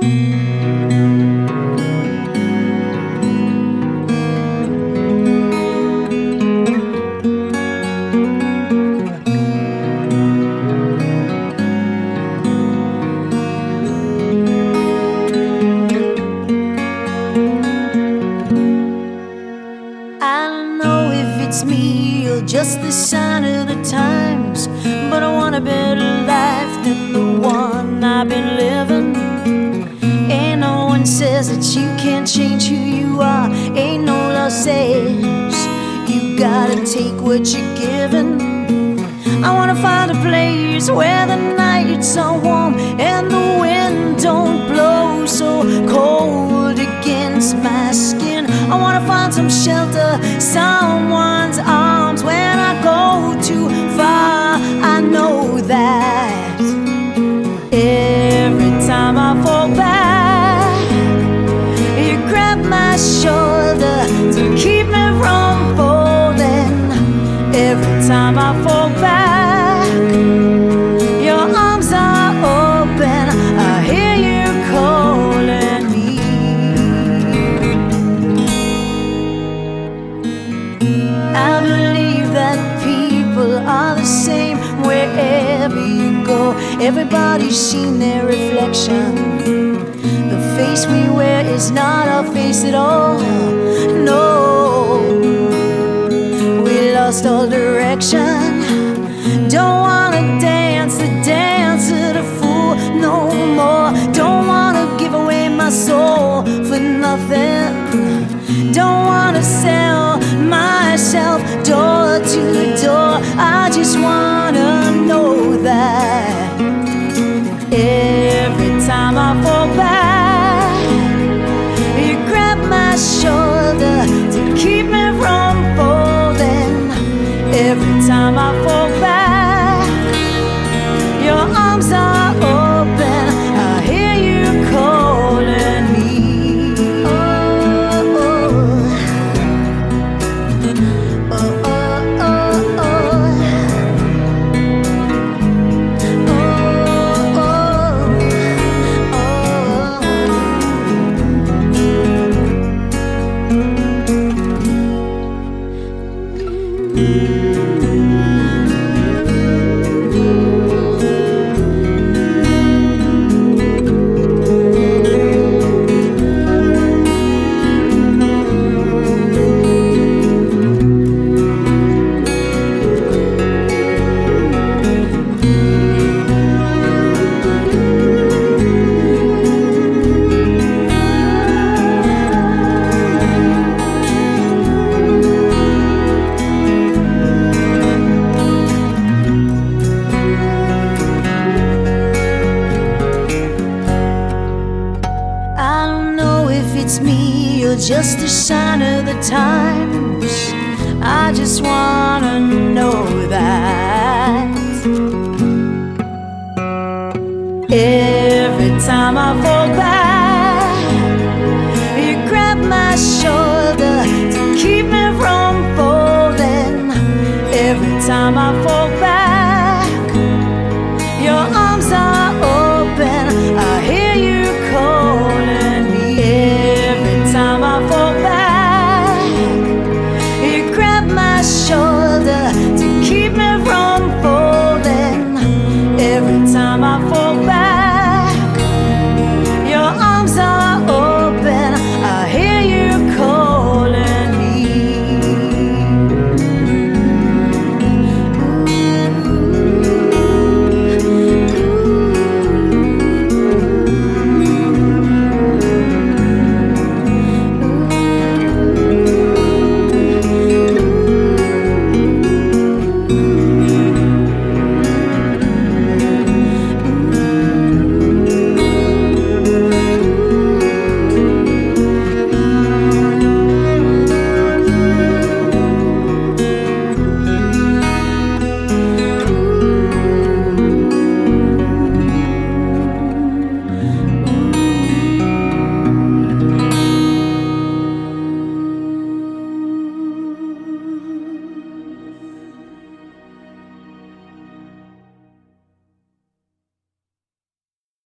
It's me, or just the sign of the times, but I want a better life than the one I've been living. Ain't no one says that you can't change who you are. Ain't no law says you gotta take what you're given. I wanna find a place where the nights are warm and the wind don't blow so cold against my skin. I wanna find some shelter, someone's arms. When I go too far, I know that every time I fall back, you grab my shoulder to keep me from falling. Every time I fall back, your arms are open. I hear you calling me. I believe that people are the same wherever you go. Everybody's seen their reflection. The face we wear is not our face at all. No, we lost all direction. Don't wanna dance the dance of the fool no more. Don't wanna give away my soul for nothing. Don't wanna sell myself door to door. I just wanna know that every time I fall back, you grab my shoulder to keep me from falling. Every time I fall back, your arms are open. I hear you calling me. Oh, oh, oh, oh, oh, oh. It's me, or just a sign of the times. I just wanna know that every time I fall back, you grab my shoulder to keep me from falling. Every time I fall